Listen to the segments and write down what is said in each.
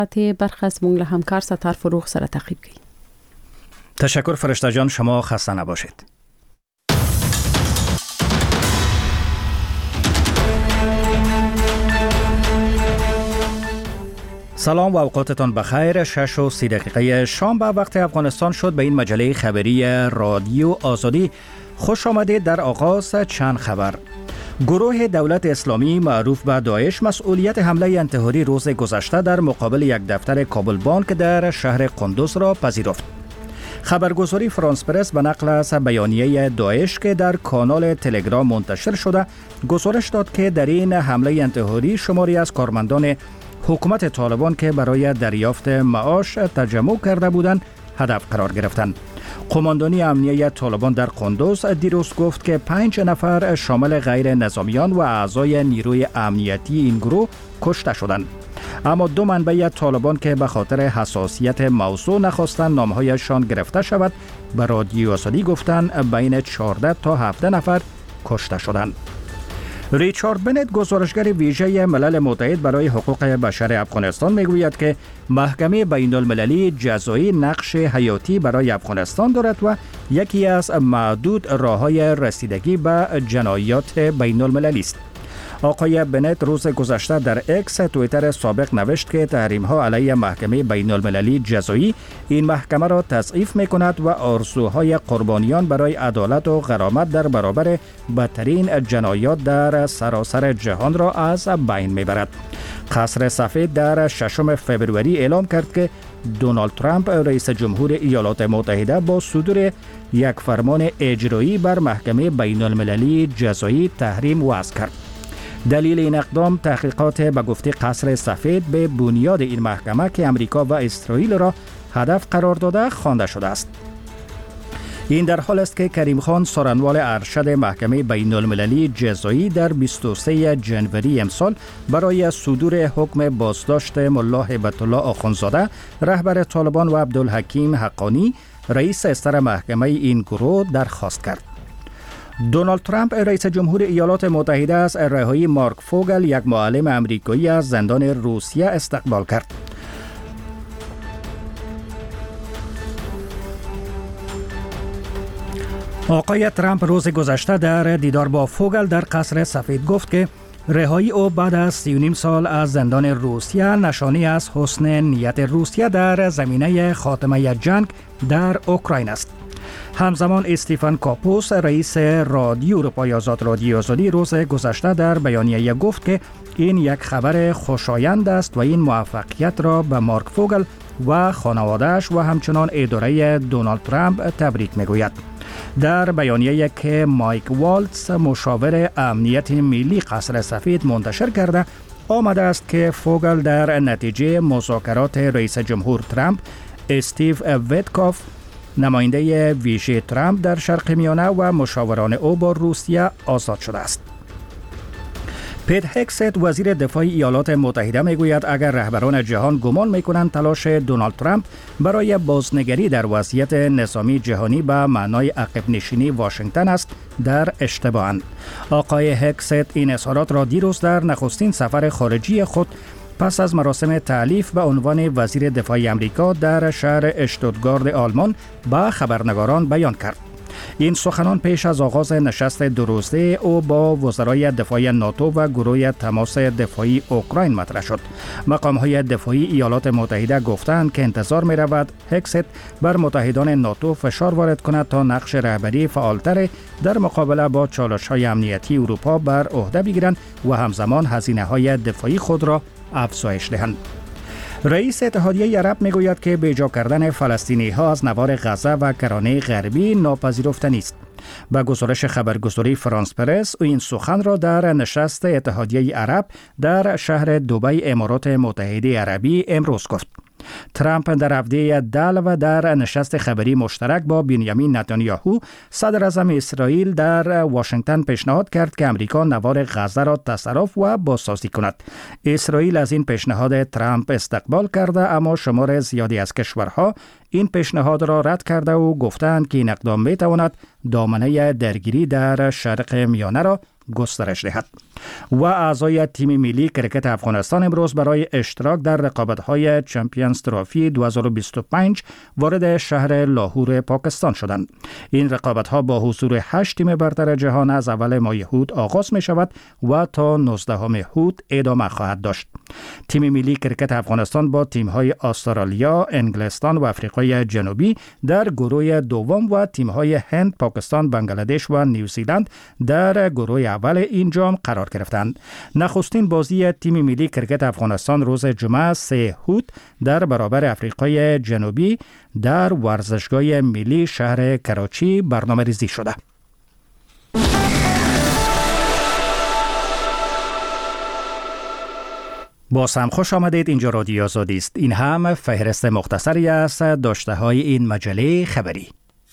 برخی از مونږ له همکار ستار فروغ سره تعقیب کړئ. تشکر فرشته جان، شما خسته نباشید. سلام و اوقاتتان بخیر. 6:30 شام به وقت افغانستان شد. به این مجله خبری رادیو آزادی خوش آمدید. در آغاز چند خبر. گروه دولت اسلامی معروف به داعش مسئولیت حمله انتحاری روز گذشته در مقابل یک دفتر کابل بانک در شهر قندوز را پذیرفت. خبرگزاری فرانس پرس به نقل از بیانیه داعش که در کانال تلگرام منتشر شده گزارش داد که در این حمله انتحاری شماری از کارمندان حکومت طالبان که برای دریافت معاش تجمع کرده بودند هدف قرار گرفتند. قماندانی امنیه طالبان در قندوز دیروز گفت که 5 نفر شامل غیر نظامیان و اعضای نیروی امنیتی این گروه کشته شدند. اما 2 منبع طالبان که به خاطر حساسیت موضوع نخواستند نامهایشان گرفته شود به رادیو آزادی گفتند بین 14 تا 17 نفر کشته شدند. ریچارد بنت، گزارشگر ویژه ملل متحد برای حقوق بشر افغانستان، میگوید که محکمه بین المللی جزایی نقش حیاتی برای افغانستان دارد و یکی از معدود راه‌های رسیدگی به جنایات بین المللی است. آقای بنت روز گذشته در اکس توییتر سابق نوشت که تحریم‌ها علیه محکمه بین المللی جزایی این محکمه را تضعیف می‌کند و آرزوهای قربانیان برای عدالت و غرامت در برابر بدترین جنایات در سراسر جهان را از بین می‌برد. قصر سفید در 6 فوریه اعلام کرد که دونالد ترامپ رئیس جمهور ایالات متحده با صدور یک فرمان اجرایی بر محکمه بین المللی جزایی تحریم وضع کرد. دلیل این اقدام تحقیقات به گفته قصر سفید به بنیاد این محکمه که امریکا و اسرائیل را هدف قرار داده خوانده شده است. این در حال است که کریم خان، سارنوال ارشد محکمه بین المللی جزایی، در 23 جنوری امسال برای صدور حکم بازداشت ملا هیبت الله آخوندزاده رهبر طالبان و عبدالحکیم حقانی رئیس استر محکمه این گروه درخواست کرد. دونالد ترامپ رئیس جمهور ایالات متحده از رهایی مارک فوگل، یک معلم امریکایی از زندان روسیه، استقبال کرد. آقای ترامپ روز گذشته در دیدار با فوگل در قصر سفید گفت که رهایی او بعد از 39 سال از زندان روسیه نشانی از حسن نیت روسیه در زمینه خاتمه جنگ در اوکراین است. همزمان استیفن کاپوس، رئیس رادیو اروپای آزاد رادیو آزادی، روز گذشته در بیانیه گفت که این یک خبر خوشایند است و این موفقیت را به مارک فوگل و خانواده‌اش و همچنان اداره دونالد ترامپ تبریک میگوید. در بیانیه‌ای که مایک والتز، مشاور امنیت ملی قصر سفید، منتشر کرده آمده است که فوگل در نتیجه مذاکرات رئیس جمهور ترامپ، استیو ویتکاف، نماینده ویژه ترامپ در شرق میانه و مشاوران او با روسیه آزاد شده است. پیت هکست، وزیر دفاع ایالات متحده، میگوید اگر رهبران جهان گمان میکنند تلاش دونالد ترامپ برای بازنگری در وضعیت نظامی جهانی به معنای عقب نشینی واشنگتن است، در اشتباهند. آقای هکست این اظهارات را دیروز در نخستین سفر خارجی خود پس از مراسم تعلیف به عنوان وزیر دفاع امریکا در شهر اشتوتگارت آلمان به خبرنگاران بیان کرد. این سخنان پیش از آغاز نشست 2 روزه او با وزرای دفاع ناتو و گروه تماس دفاعی اوکراین مطرح شد. مقام‌های دفاعی ایالات متحده گفتند که انتظار می‌رود هکست بر متحدان ناتو فشار وارد کند تا نقش رهبری فعالتر در مقابله با چالش‌های امنیتی اروپا بر عهده بگیرند و همزمان هزینه‌های دفاعی خود را افزایش دهند. رئیس اتحادیه عرب میگوید که بیجا کردن فلسطینی‌ها از نوار غزه و کرانه غربی ناپذیرفتنی است. با گزارش خبرگزاری فرانس پرس، او این سخن را در نشست اتحادیه عرب در شهر دبی، امارات متحده عربی امروز گفت. ترامپ در هفته دل و در نشست خبری مشترک با بنیامین نتانیاهو، صدر اعظم اسرائیل، در واشنگتن پیشنهاد کرد که امریکا نوار غزه را تصرف و بازسازی کند. اسرائیل از این پیشنهاد ترامپ استقبال کرده، اما شمار زیادی از کشورها این پیشنهاد را رد کرده و گفتند که این اقدام میتواند دامنه درگیری در شرق میانه را گسترش دهد. و اعضای تیم ملی کرکت افغانستان امروز برای اشتراک در رقابت‌های چمپیونز ترافی 2025 وارد شهر لاهور پاکستان شدند. این رقابت‌ها با حضور 8 تیم برتر جهان از اول ماه هود آغاز می شود و تا 19 هود ادامه خواهد داشت. تیم ملی کرکت افغانستان با تیم‌های استرالیا، انگلستان و آفریقای جنوبی در گروه دوم و تیم‌های هند، پاکستان، بنگلادش و نیوزیلند در گروه اول این جام قرار گرفتند. نخستین بازی تیم ملی کرکت افغانستان روز جمعه 3 هود در برابر آفریقای جنوبی در ورزشگاه ملی شهر کراچی برنامه‌ریزی شده. باز هم خوش آمدید. اینجا رادیو آزادی است. این هم فهرست مختصری است داشته های این مجله خبری.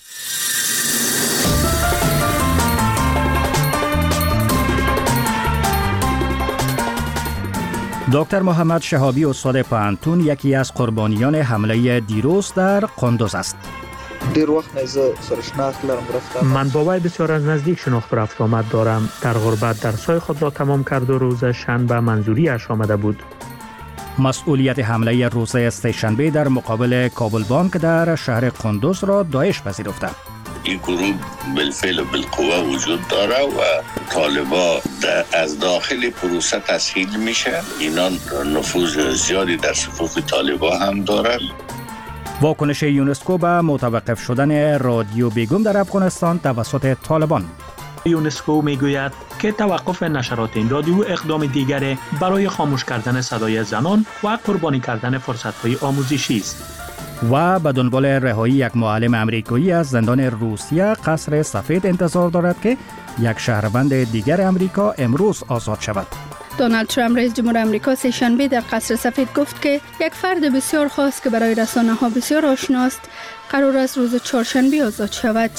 دکتر محمد شهابی استاد پوهنتون یکی از قربانیان حمله دیروز در قندوز است. دیر وقت نیزه سرشناخت لرم رفتم. من با وی بسیار از نزدیک شناخت رفت آمد دارم. در غربت درسای خود را تمام کرد و روز شنبه منظوری اش آمده بود. مسئولیت حمله روز سه‌شنبه در مقابل کابل بانک در شهر قندوز را داعش پذیرفته. این گروه بالفعل و بالقوه وجود داره و طالبا از داخل پروسه تسهیل میشه. اینا نفوذ زیادی در صفوف طالبا هم دارن. واکنش یونسکو به متوقف شدن رادیو بیگم در افغانستان توسط طالبان. یونسکو میگوید که توقف نشرات این رادیو اقدام دیگری برای خاموش کردن صدای زنان و قربانی کردن فرصت‌های آموزشی است. و به دنبال رهایی یک معلم امریکایی از زندان روسیه، قصر سفید انتظار دارد که یک شهروند دیگر امریکا امروز آزاد شود. دونالد ترامپ رئیس جمهور آمریکا سه‌شنبه در قصر سفید گفت که یک فرد بسیار خاص که برای رسانه‌ها بسیار آشناست قرار است روز چهارشنبه آزاد شود.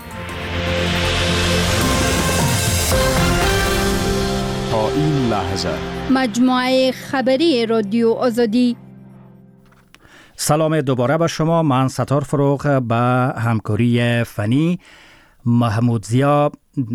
تا این لحظه مجموعه خبری رادیو آزادی. سلام دوباره به شما. من ستار فروغ به همکاری فنی محمود زیا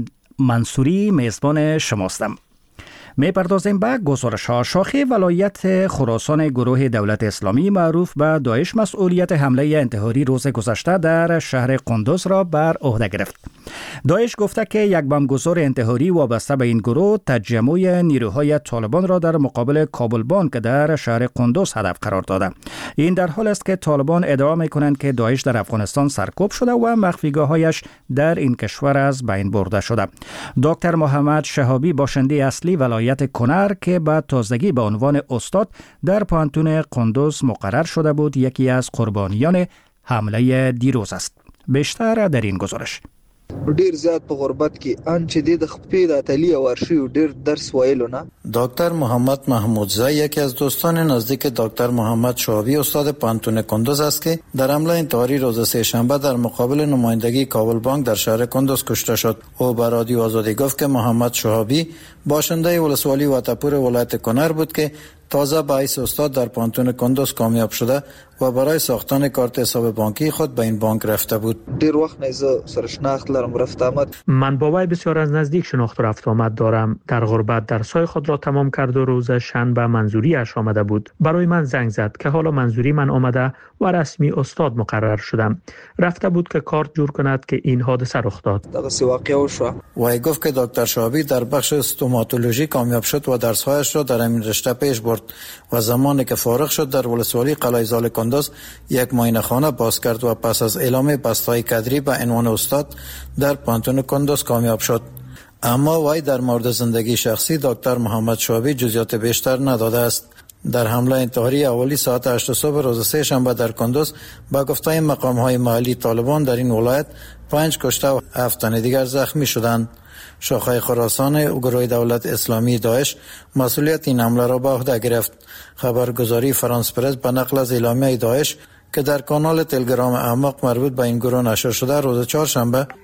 منصوری میزبان شماستم. می‌پردازیم به گزارش‌ها. شاخه ولایت خراسان گروه دولت اسلامی معروف به داعش مسئولیت حمله انتحاری روز گذشته در شهر قندوز را بر عهده گرفت. داعش گفته که یک بمبگذار انتحاری وابسته به این گروه تجمع نیروهای طالبان را در مقابل کابل بانک در شهر قندوز هدف قرار داده. این در حال است که طالبان ادعا می‌کنند که داعش در افغانستان سرکوب شده و مخفیگاه‌هایش در این کشور از بین برده شده. دکتر محمد شهابی باشنده اصلی ولایت کنر که به تازگی به عنوان استاد در پوهنتون قندوز مقرر شده بود، یکی از قربانیان حمله دیروز است. بیشتر در این گزارش. ډیر زیات په غربت کې ان چې د خپې د اتلی ورشي او ډیر درس وایلو نه. دکتر محمد محمودزی یکی از دوستان نزدیک دکتر محمد شهابی استاد پوهنتون قندوز است که در حمله انتحاری روز سه‌شنبه در مقابل نمایندگی کابل بانک در شهر قندوز کشته شد. او به رادیو آزادی گفت که محمد شهابی باشنده ولسوالی واتپور ولایت کنر بود که تازه به حیث استاد در پوهنتون قندوز کامیاب شده و برای ساختن کارت حساب بانکی خود به این بانک رفته بود. دیر وقت نیزه سرشناخت لرم رفت آمد. من با وی بسیار از نزدیک شناخت رفت آمد دارم. در غربت درسای خود را تمام کرد و روز شنبه منظوری اش آمده بود. برای من زنگ زد که حالا منظوری من آمده و رسمی استاد مقرر شدم. رفته بود که کارت جور کند که این حادثه رخ داد. دغه واقعه شو. وی گفت که دکتر شهابی در بخش استوماتولوژی کامیاب شد و درسهایش را در این رشته پیش برد و زمانی که فارغ شد در ولسوالی قلعه زال قندوز یک معاینه خانه باز کرد و پس از اعلام بستای کدری به عنوان استاد در پوهنتون قندوز کامیاب شد. اما وی در مورد زندگی شخصی دکتر محمد شهابی جزئیات بیشتر نداده است. در حمله انتحاری اولی ساعت 8 صبح روز سه‌شنبه در قندوز با گفته مقام‌های محلی طالبان در این ولایت 5 کشته و 7 تن دیگر زخمی شدند. شاخه خراسان گروه دولت اسلامی داعش مسئولیت این حمله را به عهده گرفت. خبرگزاری فرانس پرس به نقل از اعلامیه داعش که در کانال تلگرام اعماق مربوط به این گروه نشر شده روز چهارشنبه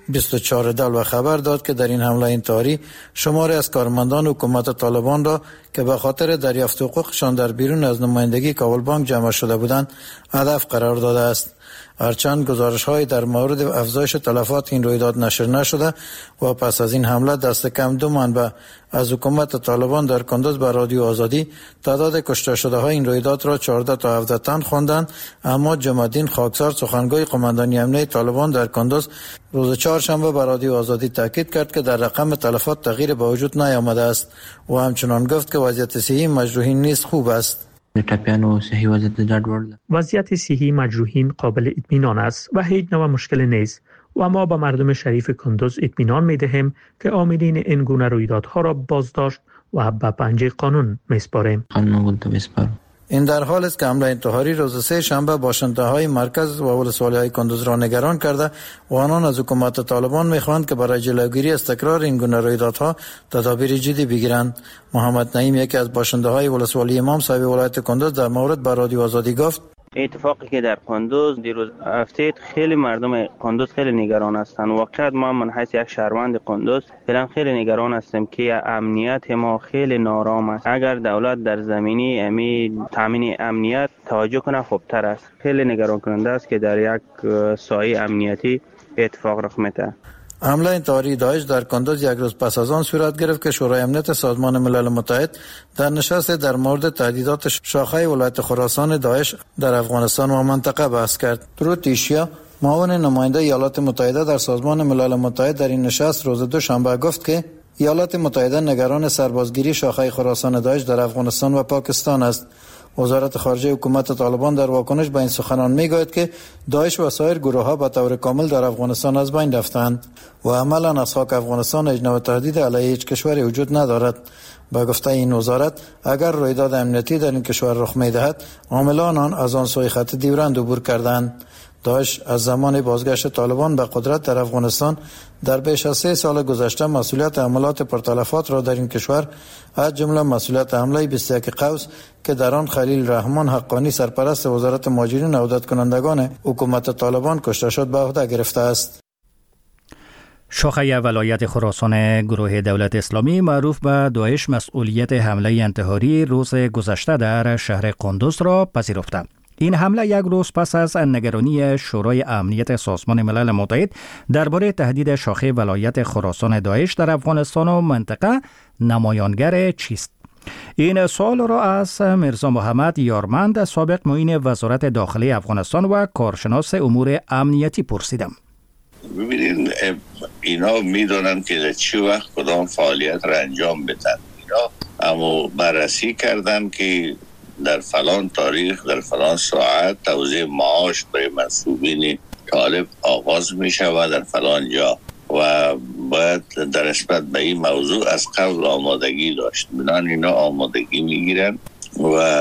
24 و خبر داد که در این حمله انتحاری شماری از کارمندان حکومت طالبان را که به خاطر دریافت حقوقشان در بیرون از نمایندگی کابل بانک جمع شده بودند هدف قرار داده است. هرچند گزارش‌های در مورد افزایش تلفات این رویداد نشر نشده و پس از این حمله دست کم 2 منبع از حکومت طالبان در کندوز به رادیو آزادی تعداد کشته شده های این رویداد را 14 تا 17 تن خواندند، اما جمع‌الدین خاکسار سخنگوی قماندانی امنیه طالبان در کندوز روز چهارشنبه به رادیو آزادی تاکید کرد که در رقم تلفات تغییر به وجود نیامده است و همچنان گفت که وضعیت صحی مجروحین نیز خوب است. وضعیت صحی مجروحین قابل اطمینان است و هیچ نوع مشکل نیست و ما به مردم شریف کندوز اطمینان می‌دهیم که عاملین این گونه رویدادها را بازداشت و به پنجه قانون می‌سپاریم. این در حال است که حمله انتحاری روز سه شنبه باشنده‌های مرکز و ولسوالی‌های کندوز را نگران کرده و آنان از حکومت طالبان می‌خواهند که برای جلوگیری از تکرار این گونه رویدادها تدابیر جدی بگیرند. محمد نعیم، یکی از باشنده‌های ولسوالی امام صاحب ولایت کندوز، در مورد به رادیو آزادی گفت: اتفاقی که در کندوز دیروز افتاد، خیلی مردم کندوز خیلی نگران هستند. واقعا ما من حیث یک شهروند کندوز فعلا خیلی نگران هستیم که امنیت ما خیلی نارام است. اگر دولت در زمینه تامین امنیت توجه کنه خوبتر است. خیلی نگران کننده است که در یک سایه امنیتی اتفاق رخ میده. حمله انتحاری داعش در کندوز یک روز پس از آن صورت گرفت که شورای امنیت سازمان ملل متحد در نشست در مورد تهدیدات شاخه ولایت خراسان داعش در افغانستان و منطقه بحث کرد. درود ایشیا، معاون نماینده ایالات متحده در سازمان ملل متحد، در این نشست روز دوشنبه گفت که ایالات متحده نگران سربازگیری شاخه خراسان داعش در افغانستان و پاکستان است. وزارت خارجه حکومت طالبان در واکنش به این سخنان میگوید که داعش و سایر گروه‌ها به طور کامل در افغانستان از بین رفتند و عملاً از خاک افغانستان هیچ نوع تهدید علیه هیچ کشوری وجود ندارد. با گفته این وزارت، اگر رویداد امنیتی در این کشور رخ می‌دهد، عاملان آن از آن سوی خط دیورند عبور کردند. داعش از زمان بازگشت طالبان به قدرت در افغانستان در بیش از 3 سال گذشته مسئولیت حملات پرتلفات را در این کشور، از جمله مسئولیت حمله 21 قوس که در آن خلیل رحمان حقانی سرپرست وزارت مهاجرین و عودت کنندگان حکومت طالبان کشته شد، به عهده گرفته است. شاخه ولایت خراسان گروه دولت اسلامی معروف به داعش مسئولیت حمله انتحاری روز گذشته در شهر قندوز را پذیرفته. این حمله یک روز پس از نگرانی شورای امنیت سازمان ملل متحد درباره تهدید شاخه ولایت خراسان داعش در افغانستان و منطقه نمایانگر چیست؟ این سوال را از میرزا محمد یارمند، سابق معین وزارت داخلی افغانستان و کارشناس امور امنیتی پرسیدم. ببینید، اینا میدونن که در چه وقت کدام فعالیت را انجام بدن. اینا اما بررسی کردن که در فلان تاریخ در فلان ساعت توزیع معاش برای منصوبین طالب آغاز می شود در فلان جا و باید در نسبت به این موضوع از قبل آمادگی داشت. بنابراین اینا آمادگی می گیرن و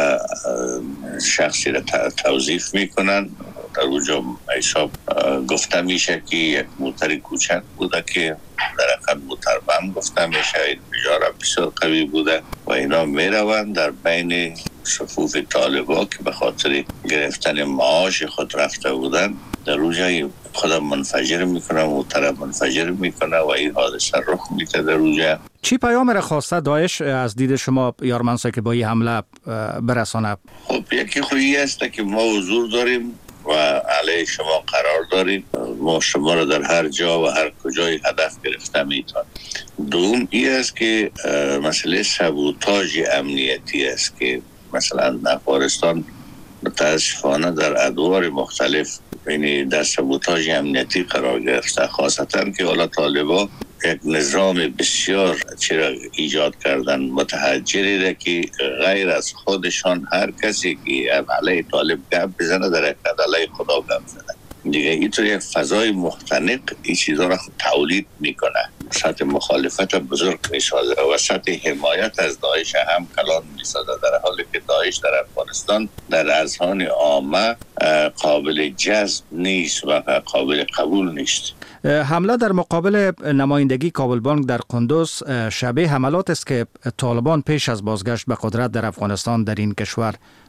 شخصی را توظیف می کنن. در اونجا حساب گفته میشه که یک موتر کوچک بوده که در حقیقت موتر بم گفته میشه، این بجاره بسیار قوی بوده و اینا میروند در بین صفوف طالبا که به خاطر گرفتن معاش خود رفته بودن، در اونجا خودم منفجر میکنه، موتر منفجر میکنه و این حادثه رخ میده در اونجا. چی پیام را خواسته داعش از دید شما یارمنسا که با این حمله برسانه؟ خب یکی خویی است که ما حضور داریم و علیه شما قرار داریم، ما شما را در هر جا و هر کجای هدف گرفته میتون. دوم این است که مسئله سابوتاژ امنیتی است که مثلا افغانستان متاسفانه در ادوار مختلف یعنی در سابوتاژ امنیتی قرار گرفته، خاصتا که حالا طالبا یک نظام بسیار چرا ایجاد کردن متحجری را که غیر از خودشان هر کسی که علیه طالب گپ بزنه در حقیقت علیه خدا گپ زنه دیگه. اینطور یک فضای مختنق این چیزا را تولید میکنه، سطح مخالفت بزرگ میسازه و سطح حمایت از داعش هم کلان میسازه، در حالی که داعش در افغانستان در اذهان عامه قابل جذب نیست و قابل قبول نیست. حمله در مقابل نمایندگی کابل بانک در قندوز شبیه حملات است که طالبان پیش از بازگشت به قدرت در افغانستان در این کشور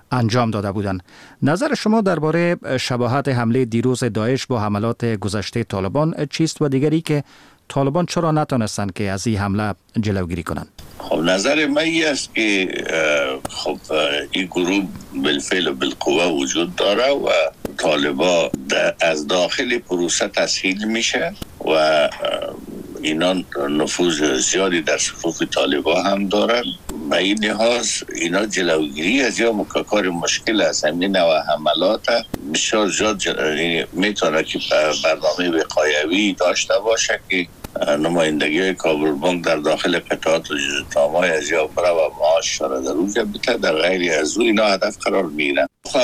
انجام داده بودند. نظر شما درباره شباهت حمله دیروز داعش با حملات گذشته طالبان چیست و دیگری که طالبان چرا نتونستند که از این حمله جلوگیری کنند؟ خب نظر من است که خب این گروه بالفعل و بالقوه وجود داره و طالبان از داخل پروسه تسهیل میشه و اینا نفوذ زیادی در صفوف طالبان هم دارن. به این لحاظ اینا جلوگیری از یا مکاکار مشکل است. همین نوع حملات بسیار زیاد میتونه که برنامه وقایوی داشته باشه که نمایندگی کابل بانک در داخل قطعات تامای از یا برا و معاش را در روز بته در غیر از او اینا هدف قرار میگیرن.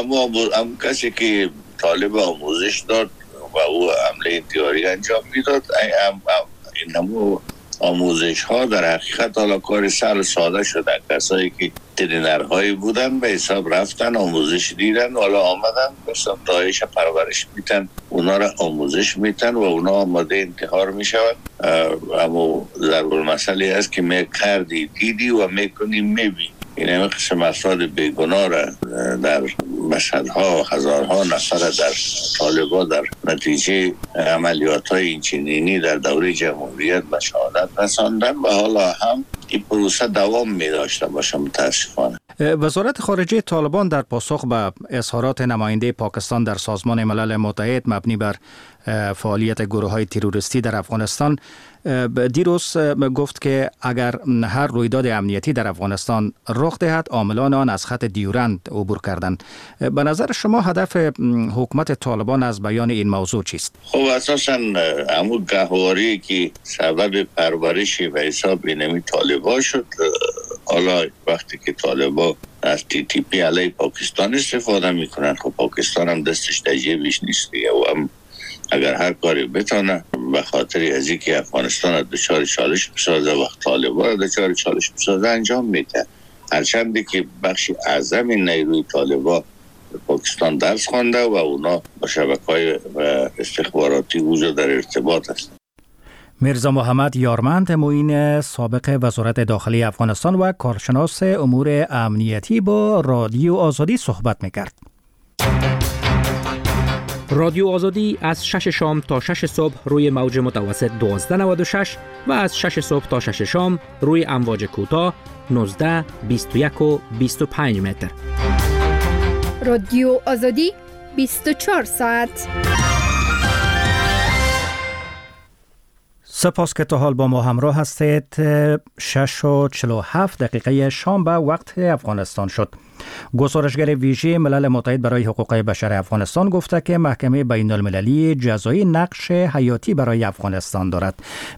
هم کسی که طالب آموزش داد و او عمله انتحاری انجام میداد، این نمو آموزش ها در حقیقت حالا کار سهل ساده شده. کسایی که ترینرهایی بودن به حساب رفتن آموزش دیدن و حالا آمدن مثلا داعش پرورش میتن، اونا را آموزش میتن و اونا آماده انتحار میشون. اما ضرور مسئله است که می کردی دیدی و میکنی میبینی. این همه قسم افراد بیگناه را در مشهدها هزارها نفر در طالبان در نتیجه عملیات های اینچنینی در دوره جمهوریت به شهادت رساندن و حالا هم این پروسه دوام می داشته باشه متاسفانه. وزارت خارجه طالبان در پاسخ به اظهارات نماینده پاکستان در سازمان ملل متحد مبنی بر فعالیت گروه‌های تروریستی در افغانستان دیروز گفت که اگر هر رویداد امنیتی در افغانستان رخ دهد عاملان آن از خط دیورند عبور کردند. به نظر شما هدف حکومت طالبان از بیان این موضوع چیست؟ خب اساساً همون گهواری که سبب پرورش و حساب اینمی طالبان شد، حالا وقتی که طالبان از TTP علیه پاکستان استفاده میکنن، خب پاکستان هم دستش در جیبش نیست و هم اگر هر کاری بتونه به خاطر از اینکه افغانستان دچار چالش بسازه و طالبان دچار چالش بسازه انجام میده. هرچند که بخش اعظم نیروی طالبان پاکستان درس خوانده و اونا با شبکه‌های استخباراتی وجود در ارتباط هستند. میرزا محمد یارمند معین سابق وزارت داخلی افغانستان و کارشناس امور امنیتی با رادیو آزادی صحبت میکرد. رادیو آزادی از 6 شام تا 6 صبح روی موج متوسط 1296 و از 6 صبح تا 6 شام روی امواج کوتاه 19 21 و 25 متر. رادیو آزادی 24 ساعت. سپاس که تا حال با ما همراه هستید. 6:47 شام به وقت افغانستان شد. گزارشگر ویژه ملل متحد برای حقوق بشر افغانستان گفته که محکمه بین المللی جزایی نقش حیاتی برای افغانستان دارد.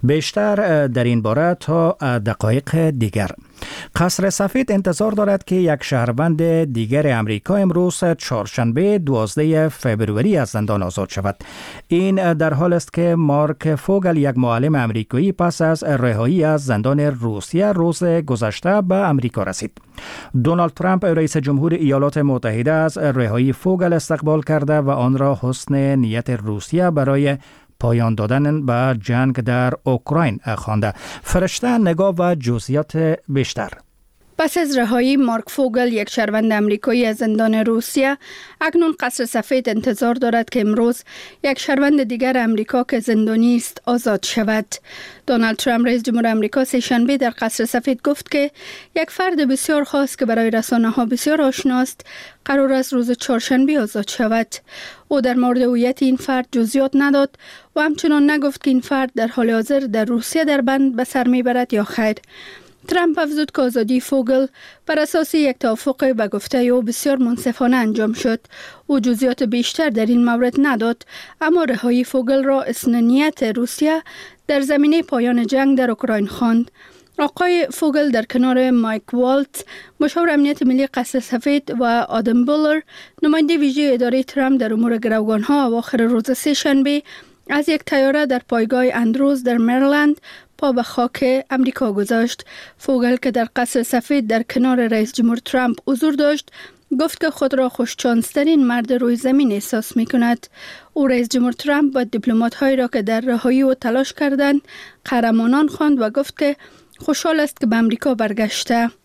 بیشتر در این باره تا دقایق دیگر. قصر سفید انتظار دارد که یک شهروند دیگر امریکا امروز چهارشنبه 12 فوریه از زندان آزاد شود. این در حال است که مارک فوگل، یک معلم امریکایی، پس از رهایی از زندان روسیه روز گذشته به امریکا رسید. دونالد ترامپ رئیس جمهور ایالات متحده از رهایی فوگل استقبال کرده و آن را حسن نیت روسیه برای پایان دادن به جنگ در اوکراین خوانده. فرشته نگاه و جزئیات بیشتر. پس از رهایی مارک فوگل، یک شهروند امریکایی از زندان روسیه، اکنون قصر سفید انتظار دارد که امروز یک شهروند دیگر امریکا که زندانی است آزاد شود. دونالد ترامپ رئیس جمهور آمریکا سه‌شنبه در قصر سفید گفت که یک فرد بسیار خاص که برای رسانه‌ها بسیار آشناست قرار است روز چهارشنبه آزاد شود. او در مورد هویت این فرد جزئیات نداد و همچنان نگفت که این فرد در حال حاضر در روسیه در بند به سر میبرد یا خیر. ترامپ افزود که آزادی فوگل بر اساس یک توافق به گفته او بسیار منصفانه انجام شد. او جزئیات بیشتر در این مورد نداد، اما رهایی فوگل را اصلاحیت روسیه در زمینه پایان جنگ در اوکراین خواند. آقای فوگل در کنار مایک والتز، مشاور امنیت ملی قصر سفید، و آدم بولر، نماینده ویژه اداره ترامپ در امور گروگانها، اواخر روز سه‌شنبه از یک طیاره در پایگاه اندروز در مریلند پا به خاک امریکا گذاشت. فوگل که در قصر سفید در کنار رئیس جمهور ترامپ حضور داشت، گفت که خود را خوششانس‌ترین مرد روی زمین احساس می کند. او رئیس جمهور ترامپ و دیپلمات‌هایی را که در رهایی او تلاش کردند قهرمانان خواند و گفت که خوشحال است که به امریکا برگشته.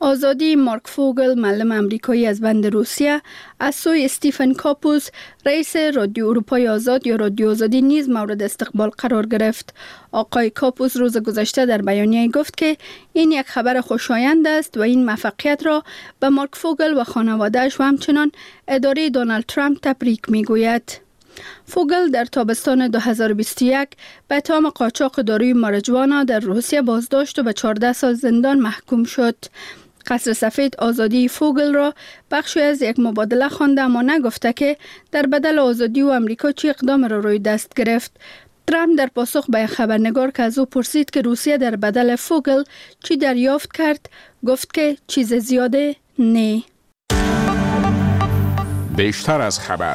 آزادی مارک فوگل معلم امریکایی از بند روسیه از سوی استیفن کاپوس رئیس رادیو اروپای آزاد یا رادیو آزادی نیز مورد استقبال قرار گرفت. آقای کاپوس روز گذشته در بیانیه گفت که این یک خبر خوشایند است و این موفقیت را به مارک فوگل و خانواده‌اش و همچنان اداره دونالد ترامپ تبریک میگوید. فوگل در تابستان 2021 به اتهام قاچاق داروی ماریجوانا در روسیه بازداشت و به 14 سال زندان محکوم شد. قصر سفید آزادی فوگل را بخشی از یک مبادله خوانده اما نگفته که در بدل آزادی و امریکا چه اقدام را روی دست گرفت. ترامپ در پاسخ به خبرنگار که از او پرسید که روسیه در بدل فوگل چی دریافت کرد گفت که چیز زیاده نه. بیشتر از خبر.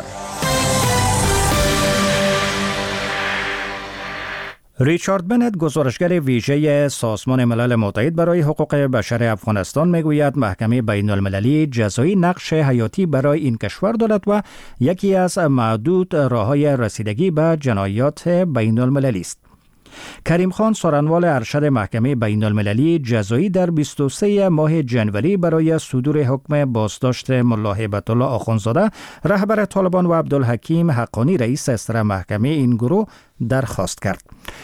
ریچارد بنت گزارشگر ویژه سازمان ملل متحد برای حقوق بشر افغانستان میگوید محکمه بین المللی جزایی نقش حیاتی برای این کشور دارد و یکی از معدود راه‌های رسیدگی به جنایات بین المللی است. کریم خان سارنوال ارشد محکمه بین المللی جزایی در 23 ماه جنوری برای صدور حکم بازداشت ملا هیبت الله آخوندزاده رهبر طالبان و عبدالحکیم حقانی رئیس اصر محکمه این گروه درخواست کرد.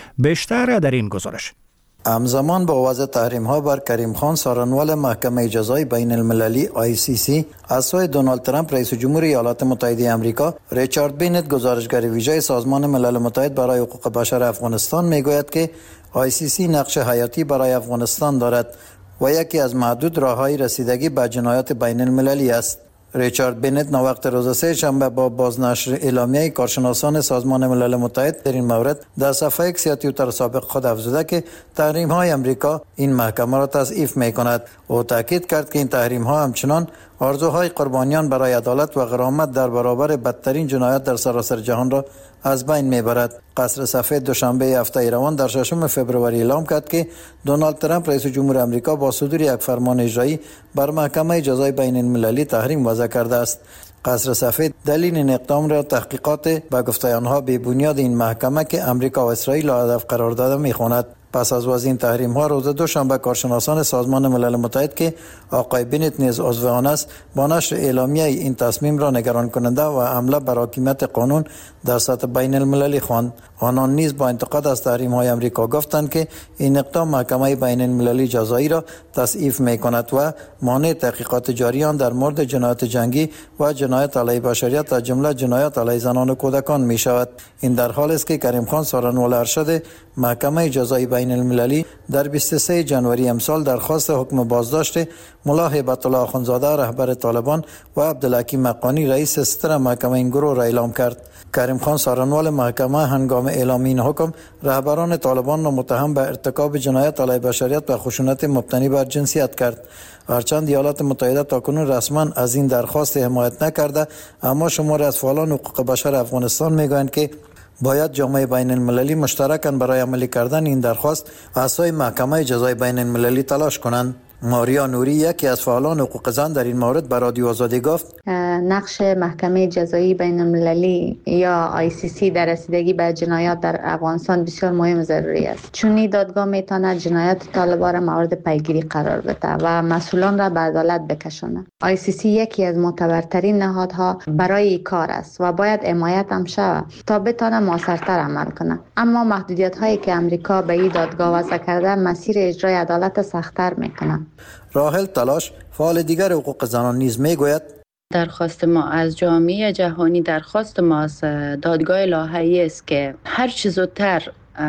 بیشتر در این گزارش. همزمان با وضع تحریم ها بر کریم خان سارنوال محکمه جزایی بین المللی ICC از سوی دونالد ترامپ رئیس جمهور ایالات متحده آمریکا، ریچارد بنت گزارشگر ویژه سازمان ملل متحد برای حقوق بشر افغانستان میگوید که ICC نقش حیاتی برای افغانستان دارد و یکی از معدود راه‌های رسیدگی به جنایات بین المللی است. ریچارد بنت نوقت روز سه شنبه با بازنشر اعلامیه کارشناسان سازمان ملل متحد در این مورد در صفحه ایکس یا توییتر سابق خود افزوده که تحریم های امریکا این محکمه را تضعیف می کند. او تاکید کرد که این تحریم ها همچنان آرزوهای قربانیان برای عدالت و غرامت در برابر بدترین جنایات در سراسر جهان را از بین میبرد. قصر سفید دوشنبه هفته روان در 6 فوریه اعلام کرد که دونالد ترامپ رئیس جمهور آمریکا با صدور یک فرمان اجرایی بر محکمه جزای بین المللی تحریم وضع کرده است. قصر سفید دلیل این اقدام را تحقیقات به گفته آنها بی بنیاد این محکمه که امریکا و اسرائیل را هدف قرار داده میخواند. پس از وضع این تحریم ها روز دوشنبه کارشناسان سازمان ملل متحد که آقای بنت نیز عضو آن است با نشر اعلامیه این تصمیم را نگران کننده و حمله بر حاکمیت قانون در سطح بین المللی خواند. آنان نیز با انتقاد از تحریم های امریکا گفتند که این اقدام محکمه بین المللی جزایی را تضعیف می کند و مانع تحقیقات جاری آن در مورد جنایات جنگی و جنایت علیه بشریت از جمله جنایات علیه زنان و کودکان می شود. این در حالی است که کریم خان سارنوال ارشد محکمه جزایی بین المللی در 23 جنوری امسال درخواست حکم بازداشت ملا هیبت الله آخوندزاده رهبر طالبان و عبدالحکیم حقانی رئیس ستر محکمه این گروه را اعلام کرد. کریم خان سارنوال محکمه هنگام اعلام این حکم رهبران طالبان را متهم به ارتکاب جنایت علیه بشریت و خشونت مبتنی بر جنسیت کرد. هرچند ایالات متحده تاکنون رسما از این درخواست حمایت نکرده، اما شماری از فعالان حقوق بشر افغانستان میگویند که باید جامعه بین المللی مشترکاً برای عملی کردن این درخواست از سوی محکمه جزای بین المللی تلاش کنند. ماریا نوری یکی از فعالان حقوق زن در این مورد به رادیو آزادی گفت نقش محکمه جزایی بین المللی یا ICC در رسیدگی به جنایات در افغانستان بسیار مهم و ضروری است، چون این دادگاه میتواند جنایات طالبان را مورد پیگیری قرار بده و مسئولان را به عدالت بکشاند. ICC یکی از معتبرترین نهادها برای این کار است و باید حمایت هم شود تا بتواند موثرتر عمل کنه. اما محدودیت هایی که امریکا به این دادگاه وضع کرده مسیر اجرای عدالت سخت‌تر میکنه. راحل تلاش فعال دیگر حقوق زنان نیز میگوید درخواست ما از جامعه جهانی، درخواست ما از دادگاه لاهایی است که هر چه زودتر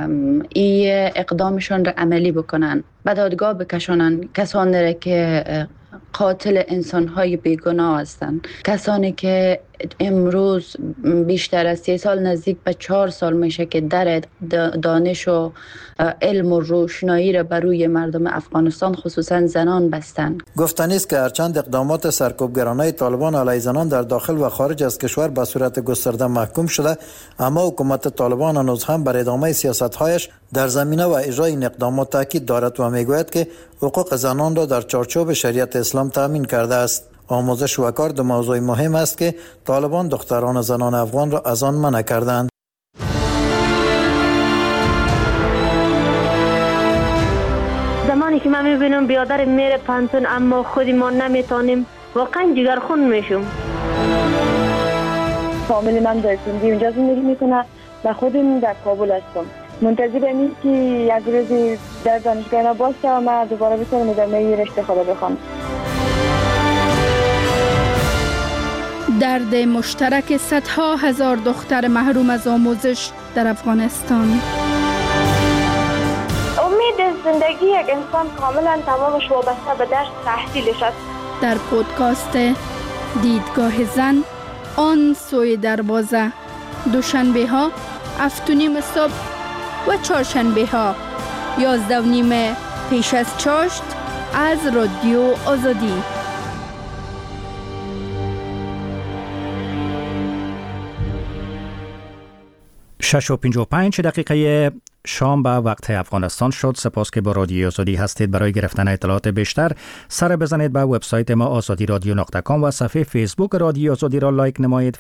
این اقدامشون را عملی بکنن، به دادگاه بکشونن کسانی را که قاتل انسان‌های بیگناه هستند، کسانی که امروز بیشتر از 3 سال نزدیک به 4 سال میشه که در دانش و علم و روشنایی را بر روی مردم افغانستان خصوصا زنان بستند. گفتنی است که هرچند اقدامات سرکوبگرانه طالبان علیه زنان در داخل و خارج از کشور به صورت گسترده محکوم شده، اما حکومت طالبان هنوز هم بر ادامه سیاست‌هایش در زمینه و اجرای این اقدامات تاکید دارد و میگوید که حقوق زنان را در چارچوب شریعت اسلام تامین کرده است. آموزش و کار دو موضوع مهم است که طالبان دختران و زنان افغان را از آن منع کردند. زمانی که من میبینم بیادر میره پانتون اما خودی ما نمیتونیم، واقعا جگرخون میشم. فامیل من در سندی اونجا زندگی میکنه و خودم در کابل هستم. منتظر امید که یک روزی در دانشگاه باشه و من دوباره بتونم ادامه رشته خود بخونم. درد مشترک صدها هزار دختر محروم از آموزش در افغانستان. امید زندگی یک انسان کاملا تمامش وابسته به درس تحصیلش است. در پودکاست دیدگاه زن، آن سوی دروازه، دوشنبه ها 7:30 صبح و چهارشنبه ها 11:30 پیش از چاشت از رادیو آزادی. 6:55 شام به وقت افغانستان شد. سپاس که با رادیو آزادی هستید. برای گرفتن اطلاعات بیشتر سر بزنید به وبسایت ما azadiradio.com و صفحه فیسبوک رادیو آزادی را لایک نمایید.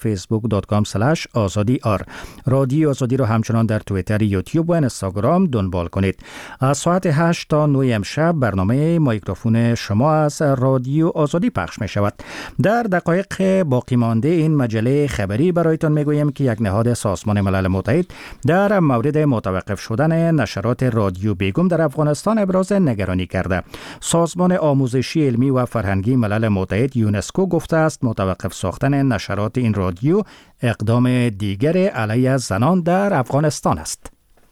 facebook.com/azadi.ar. رادیو آزادی را همچنان در توییتر، یوتیوب و اینستاگرام دنبال کنید. از ساعت 8 تا 9 امشب برنامه مایکروفون شما از رادیو آزادی پخش می شود. در دقایق باقی مانده این مجله خبری برایتان می گویم که یک نهاد سازمان ملل متحد در مورد متوقف شدن نشرات رادیو بیگم در افغانستان ابراز نگرانی کرده. سازمان آموزشی علمی و فرهنگی ملل متحد یونسکو گفته است متوقف ساختن نشرات این رادیو اقدام دیگر علیه زنان در افغانستان است.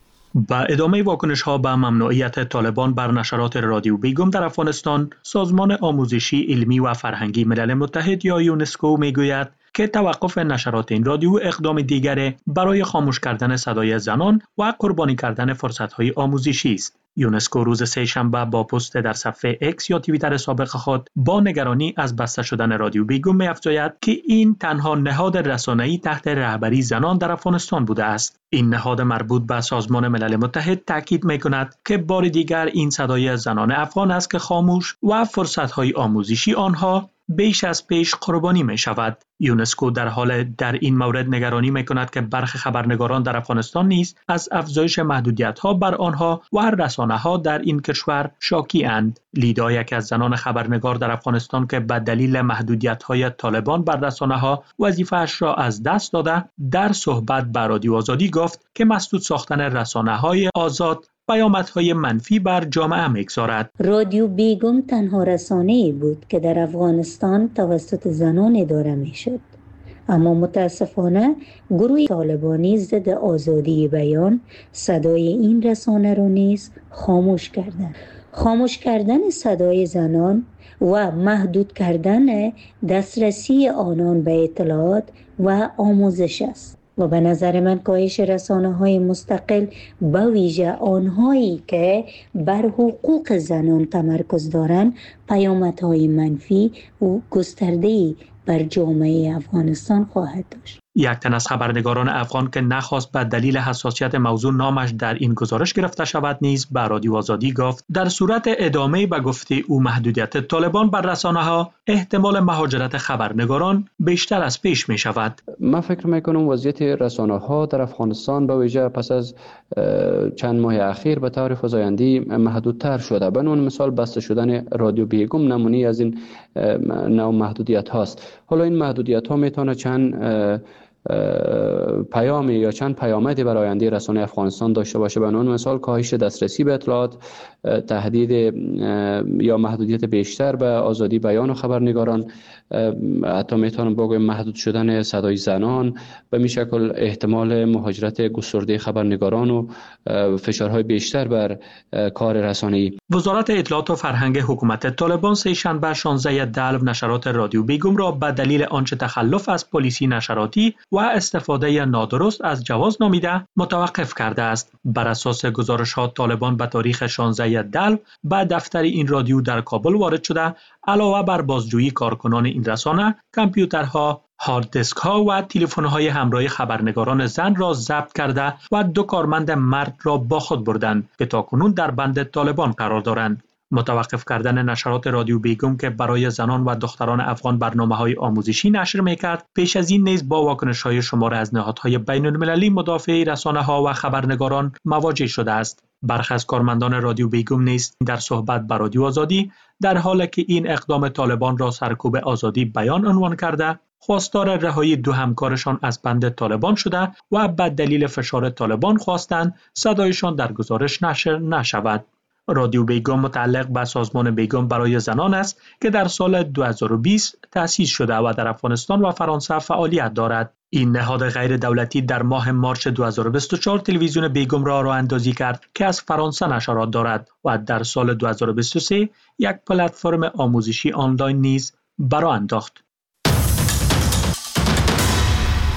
با ادامه واکنش‌ها به ممنوعیت طالبان بر نشرات رادیو بیگم در افغانستان، سازمان آموزشی علمی و فرهنگی ملل متحد یا یونسکو میگوید که توقف نشرات این رادیو اقدام دیگری برای خاموش کردن صدای زنان و قربانی کردن فرصت‌های آموزشی است. یونسکو روز سه‌شنبه با پست در صفحه اکس یا توییتر سابق خود با نگرانی از بسته شدن رادیو بیگم می‌افزاید که این تنها نهاد رسانه‌ای تحت رهبری زنان در افغانستان بوده است. این نهاد مربوط به سازمان ملل متحد تاکید می‌کند که بار دیگر این صدای زنان افغان است که خاموش و فرصت‌های آموزشی آنها بیش از پیش قربانی می شود. یونسکو در حال در این مورد نگرانی می کند که برخی خبرنگاران در افغانستان نیز از افزایش محدودیت‌ها بر آنها و رسانه‌ها در این کشور شاکی اند. لیدا، یکی از زنان خبرنگار در افغانستان که به دلیل محدودیت‌های طالبان بر رسانه‌ها وظیفه‌اش را از دست داده، در صحبت با رادیو آزادی گفت که مسدود ساختن رسانه‌های آزاد پیامدهای منفی بر جامعه می‌گذارد. رادیو بیگم تنها رسانه‌ای بود که در افغانستان توسط زنان اداره می‌شد. اما متاسفانه گروه طالبانی ضد آزادی بیان صدای این رسانه را نیز خاموش کردند. خاموش کردن صدای زنان و محدود کردن دسترسی آنان به اطلاعات و آموزش است. و به نظر من کاهش رسانه‌های مستقل به ویژه آنهایی که بر حقوق زنان تمرکز دارند پیامدهای منفی و گسترده‌ای بر جامعه افغانستان خواهد داشت. یک تن از خبرنگاران افغان که نخواست به دلیل حساسیت موضوع نامش در این گزارش گرفته شود نیز به رادیو آزادی گفت در صورت ادامه به گفته او محدودیت طالبان بر رسانه‌ها احتمال مهاجرت خبرنگاران بیشتر از پیش می شود. من فکر میکنم وضعیت رسانه‌ها در افغانستان به ویژه پس از چند ماه اخیر به طور فزاینده محدودتر شده. به عنوان مثال بسته شدن رادیو بیگم نمونه از این نوع محدودیت هاست. حالا این محدودیت ها میتونه چند پیامی یا چند پیامدی برای آینده رسانه افغانستان داشته باشه. به عنوان مثال کاهش دسترسی به اطلاعات، تهدید یا محدودیت بیشتر به آزادی بیان و خبرنگاران، حتی میتونم بگویم محدود شدن صدای زنان، به می شکل احتمال مهاجرت گسترده خبرنگاران و فشارهای بیشتر بر کار رسانه‌ای. وزارت اطلاعات و فرهنگ حکومت طالبان سه‌شنبه 16 دلو نشرات رادیو بیگم را به دلیل آنچه تخلف از پلیسی نشراتی و استفاده نادرست از جواز نامیده متوقف کرده است. بر اساس گزارش‌ها طالبان به تاریخ 16 دلو به دفتر این رادیو در کابل وارد شده، علاوه بر بازجویی کارکنان این رسانه، کامپیوترها، هارد دیسک ها و تلفن های همراه خبرنگاران زن را ضبط کرده و 2 کارمند مرد را با خود بردند که تاکنون در بند طالبان قرار دارند. متوقف کردن نشرات رادیو بیگم که برای زنان و دختران افغان برنامه‌های آموزشی نشر می‌کرد، پیش از این نیز با واکنش‌های شمار از نهادهای بین‌المللی مدافع رسانه‌ها و خبرنگاران مواجه شده است. برخی از کارمندان رادیو بیگم نیز در صحبت با رادیو آزادی در حالی که این اقدام طالبان را سرکوب آزادی بیان عنوان کرده، خواستار رهایی 2 همکارشان از بند طالبان شده و به دلیل فشار طالبان خواستند صدایشان در گزارش نشر نشود. رادیو بیگم متعلق به سازمان بیگم برای زنان است که در سال 2020 تأسیس شده و در افغانستان و فرانسه فعالیت دارد. این نهاد غیر دولتی در ماه مارس 2024 تلویزیون بیگم را راه اندازی کرد که از فرانسه نشرات دارد و در سال 2023 یک پلتفرم آموزشی آنلاین نیز برآ انداخت.